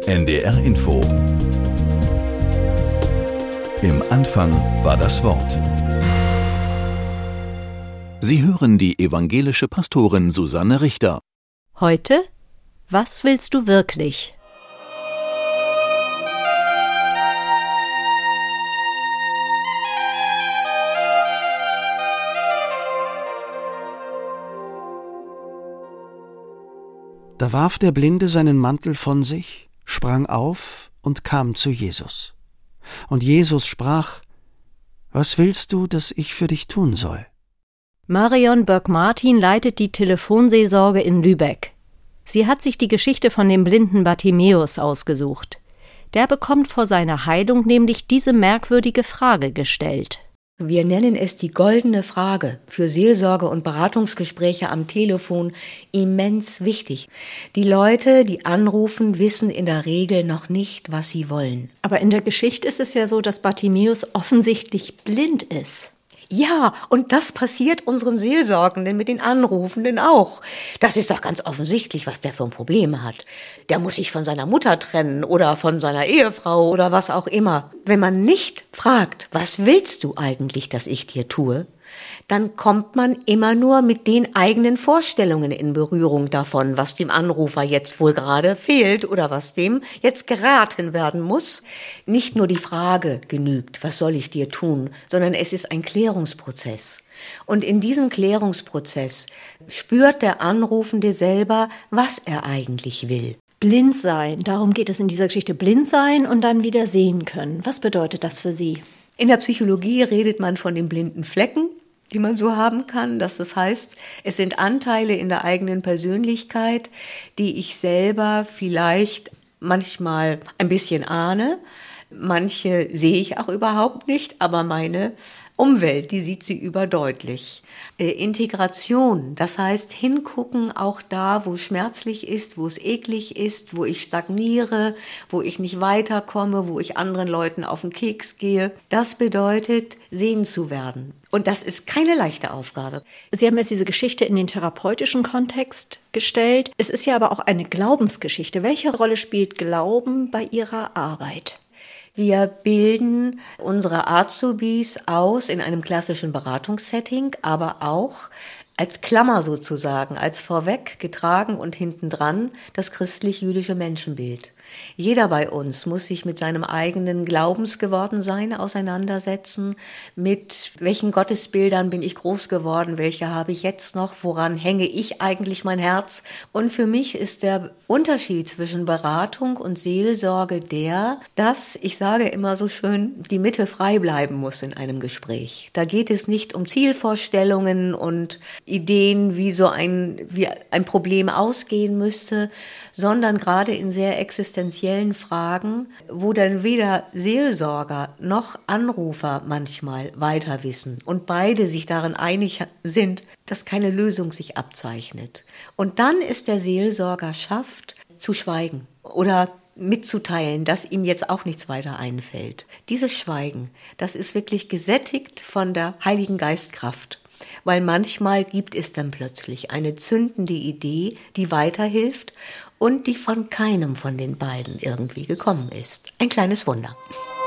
NDR Info. Im Anfang war das Wort. Sie hören die evangelische Pastorin Susanne Richter. Heute: Was willst du wirklich? Da warf der Blinde seinen Mantel von sich, sprang auf und kam zu Jesus. Und Jesus sprach: Was willst du, dass ich für dich tun soll? Marion Böck-Martin leitet die Telefonseelsorge in Lübeck. Sie hat sich die Geschichte von dem blinden Bartimäus ausgesucht. Der bekommt vor seiner Heilung nämlich diese merkwürdige Frage gestellt. Wir nennen es die goldene Frage, für Seelsorge und Beratungsgespräche am Telefon immens wichtig. Die Leute, die anrufen, wissen in der Regel noch nicht, was sie wollen. Aber in der Geschichte ist es ja so, dass Bartimäus offensichtlich blind ist. Ja, und das passiert unseren Seelsorgenden mit den Anrufenden auch. Das ist doch ganz offensichtlich, was der für ein Problem hat. Der muss sich von seiner Mutter trennen oder von seiner Ehefrau oder was auch immer. Wenn man nicht fragt, was willst du eigentlich, dass ich dir tue, dann kommt man immer nur mit den eigenen Vorstellungen in Berührung davon, was dem Anrufer jetzt wohl gerade fehlt oder was dem jetzt geraten werden muss. Nicht nur die Frage genügt, was soll ich dir tun, sondern es ist ein Klärungsprozess. Und in diesem Klärungsprozess spürt der Anrufende selber, was er eigentlich will. Blind sein, darum geht es in dieser Geschichte. Blind sein und dann wieder sehen können. Was bedeutet das für Sie? In der Psychologie redet man von den blinden Flecken, die man so haben kann. Das heißt, es sind Anteile in der eigenen Persönlichkeit, die ich selber vielleicht manchmal ein bisschen ahne. Manche sehe ich auch überhaupt nicht, aber meine Umwelt, die sieht sie überdeutlich. Integration, das heißt hingucken auch da, wo es schmerzlich ist, wo es eklig ist, wo ich stagniere, wo ich nicht weiterkomme, wo ich anderen Leuten auf den Keks gehe. Das bedeutet, sehen zu werden. Und das ist keine leichte Aufgabe. Sie haben jetzt diese Geschichte in den therapeutischen Kontext gestellt. Es ist ja aber auch eine Glaubensgeschichte. Welche Rolle spielt Glauben bei Ihrer Arbeit? Wir bilden unsere Azubis aus in einem klassischen Beratungssetting, aber auch als Klammer sozusagen, als vorweg getragen und hintendran das christlich-jüdische Menschenbild. Jeder bei uns muss sich mit seinem eigenen Glaubensgewordensein auseinandersetzen, mit welchen Gottesbildern bin ich groß geworden, welche habe ich jetzt noch, woran hänge ich eigentlich mein Herz. Und für mich ist der Unterschied zwischen Beratung und Seelsorge der, dass, ich sage immer so schön, die Mitte frei bleiben muss in einem Gespräch. Da geht es nicht um Zielvorstellungen und Ideen, wie ein Problem ausgehen müsste, sondern gerade in sehr existenziellen Fragen, wo dann weder Seelsorger noch Anrufer manchmal weiter wissen und beide sich darin einig sind, dass keine Lösung sich abzeichnet. Und dann ist der Seelsorger schafft, zu schweigen oder mitzuteilen, dass ihm jetzt auch nichts weiter einfällt. Dieses Schweigen, das ist wirklich gesättigt von der Heiligen Geistkraft. Weil manchmal gibt es dann plötzlich eine zündende Idee, die weiterhilft und die von keinem von den beiden irgendwie gekommen ist. Ein kleines Wunder.